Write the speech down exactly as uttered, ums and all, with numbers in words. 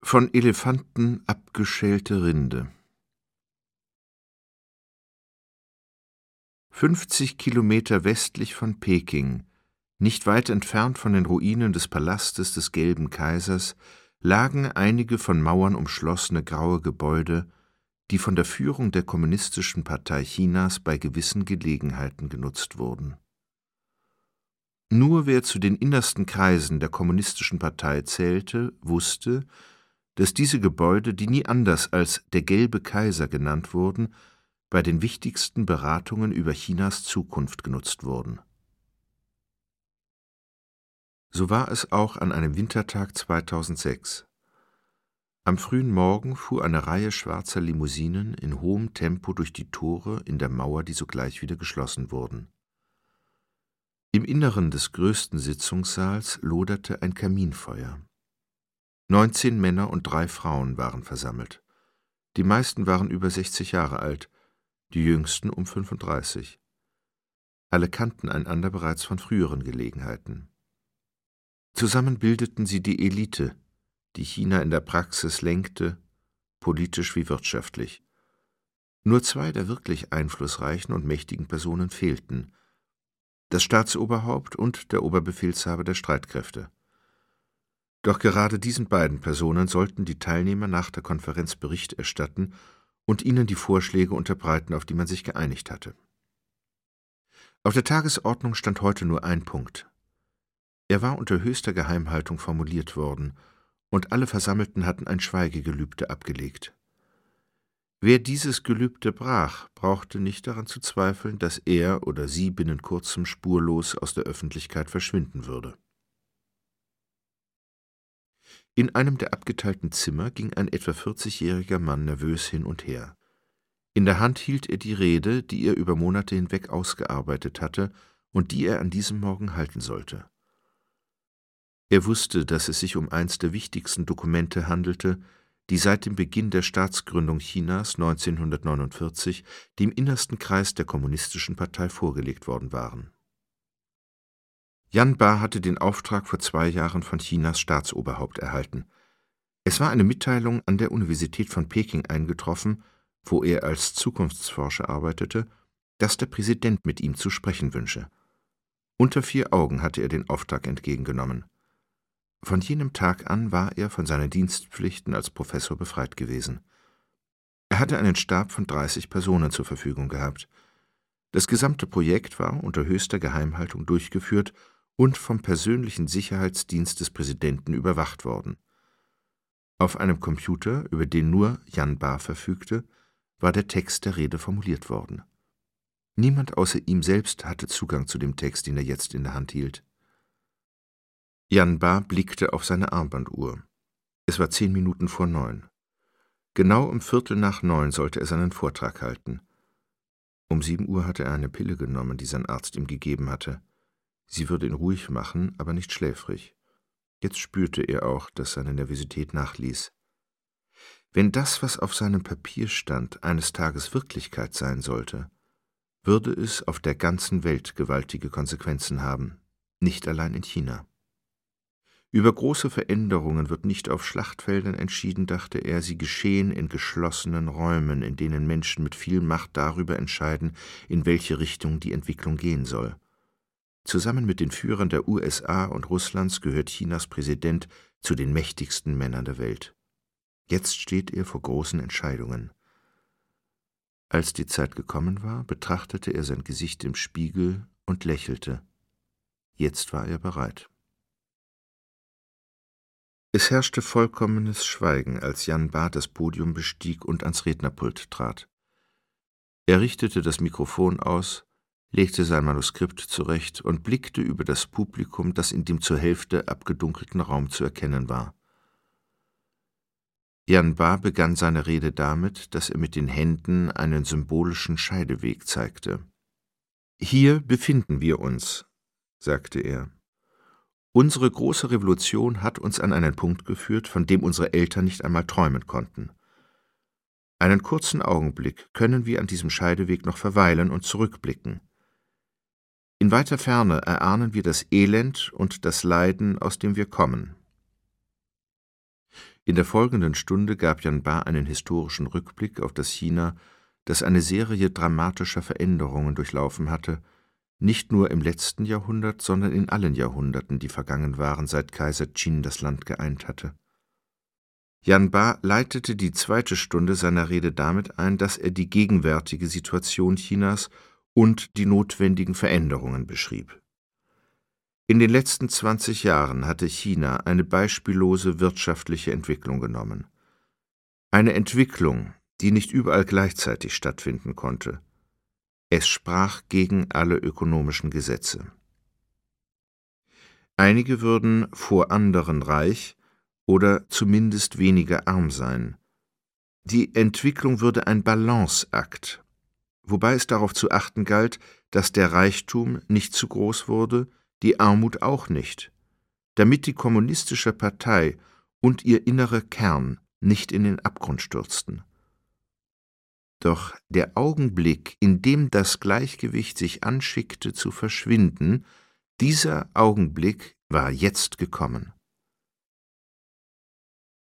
Von Elefanten abgeschälte Rinde. Fünfzig Kilometer westlich von Peking, nicht weit entfernt von den Ruinen des Palastes des Gelben Kaisers, lagen einige von Mauern umschlossene graue Gebäude, die von der Führung der Kommunistischen Partei Chinas bei gewissen Gelegenheiten genutzt wurden. Nur wer zu den innersten Kreisen der Kommunistischen Partei zählte, wusste, dass diese Gebäude, die nie anders als der Gelbe Kaiser genannt wurden, bei den wichtigsten Beratungen über Chinas Zukunft genutzt wurden. So war es auch an einem Wintertag zweitausendsechs. Am frühen Morgen fuhr eine Reihe schwarzer Limousinen in hohem Tempo durch die Tore in der Mauer, die sogleich wieder geschlossen wurden. Im Inneren des größten Sitzungssaals loderte ein Kaminfeuer. Neunzehn Männer und drei Frauen waren versammelt. Die meisten waren über sechzig Jahre alt, die jüngsten um fünfunddreißig. Alle kannten einander bereits von früheren Gelegenheiten. Zusammen bildeten sie die Elite, die China in der Praxis lenkte, politisch wie wirtschaftlich. Nur zwei der wirklich einflussreichen und mächtigen Personen fehlten: das Staatsoberhaupt und der Oberbefehlshaber der Streitkräfte. Doch gerade diesen beiden Personen sollten die Teilnehmer nach der Konferenz Bericht erstatten und ihnen die Vorschläge unterbreiten, auf die man sich geeinigt hatte. Auf der Tagesordnung stand heute nur ein Punkt. Er war unter höchster Geheimhaltung formuliert worden, und alle Versammelten hatten ein Schweigegelübde abgelegt. Wer dieses Gelübde brach, brauchte nicht daran zu zweifeln, dass er oder sie binnen kurzem spurlos aus der Öffentlichkeit verschwinden würde. In einem der abgeteilten Zimmer ging ein etwa vierzigjähriger Mann nervös hin und her. In der Hand hielt er die Rede, die er über Monate hinweg ausgearbeitet hatte und die er an diesem Morgen halten sollte. Er wusste, dass es sich um eins der wichtigsten Dokumente handelte, die seit dem Beginn der Staatsgründung Chinas neunzehnhundertneunundvierzig dem innersten Kreis der Kommunistischen Partei vorgelegt worden waren. Yan Ba hatte den Auftrag vor zwei Jahren von Chinas Staatsoberhaupt erhalten. Es war eine Mitteilung an der Universität von Peking eingetroffen, wo er als Zukunftsforscher arbeitete, dass der Präsident mit ihm zu sprechen wünsche. Unter vier Augen hatte er den Auftrag entgegengenommen. Von jenem Tag an war er von seinen Dienstpflichten als Professor befreit gewesen. Er hatte einen Stab von dreißig Personen zur Verfügung gehabt. Das gesamte Projekt war unter höchster Geheimhaltung durchgeführt und vom persönlichen Sicherheitsdienst des Präsidenten überwacht worden. Auf einem Computer, über den nur Yan Ba verfügte, war der Text der Rede formuliert worden. Niemand außer ihm selbst hatte Zugang zu dem Text, den er jetzt in der Hand hielt. Yan Ba blickte auf seine Armbanduhr. Es war zehn Minuten vor neun. Genau um Viertel nach neun sollte er seinen Vortrag halten. Um sieben Uhr hatte er eine Pille genommen, die sein Arzt ihm gegeben hatte. Sie würde ihn ruhig machen, aber nicht schläfrig. Jetzt spürte er auch, dass seine Nervosität nachließ. Wenn das, was auf seinem Papier stand, eines Tages Wirklichkeit sein sollte, würde es auf der ganzen Welt gewaltige Konsequenzen haben, nicht allein in China. Über große Veränderungen wird nicht auf Schlachtfeldern entschieden, dachte er, sie geschehen in geschlossenen Räumen, in denen Menschen mit viel Macht darüber entscheiden, in welche Richtung die Entwicklung gehen soll. Zusammen mit den Führern der U S A und Russlands gehört Chinas Präsident zu den mächtigsten Männern der Welt. Jetzt steht er vor großen Entscheidungen. Als die Zeit gekommen war, betrachtete er sein Gesicht im Spiegel und lächelte. Jetzt war er bereit. Es herrschte vollkommenes Schweigen, als Yan Ba das Podium bestieg und ans Rednerpult trat. Er richtete das Mikrofon aus, legte sein Manuskript zurecht und blickte über das Publikum, das in dem zur Hälfte abgedunkelten Raum zu erkennen war. Yan Ba begann seine Rede damit, dass er mit den Händen einen symbolischen Scheideweg zeigte. »Hier befinden wir uns«, sagte er. »Unsere große Revolution hat uns an einen Punkt geführt, von dem unsere Eltern nicht einmal träumen konnten. Einen kurzen Augenblick können wir an diesem Scheideweg noch verweilen und zurückblicken. In weiter Ferne erahnen wir das Elend und das Leiden, aus dem wir kommen. In der folgenden Stunde gab Janbar einen historischen Rückblick auf das China, das eine Serie dramatischer Veränderungen durchlaufen hatte, nicht nur im letzten Jahrhundert, sondern in allen Jahrhunderten, die vergangen waren, seit Kaiser Qin das Land geeint hatte. Janbar leitete die zweite Stunde seiner Rede damit ein, dass er die gegenwärtige Situation Chinas und die notwendigen Veränderungen beschrieb. In den letzten zwanzig Jahren hatte China eine beispiellose wirtschaftliche Entwicklung genommen. Eine Entwicklung, die nicht überall gleichzeitig stattfinden konnte. Es sprach gegen alle ökonomischen Gesetze. Einige würden vor anderen reich oder zumindest weniger arm sein. Die Entwicklung würde ein Balanceakt, wobei es darauf zu achten galt, dass der Reichtum nicht zu groß wurde, die Armut auch nicht, damit die Kommunistische Partei und ihr innerer Kern nicht in den Abgrund stürzten. Doch der Augenblick, in dem das Gleichgewicht sich anschickte zu verschwinden, dieser Augenblick war jetzt gekommen.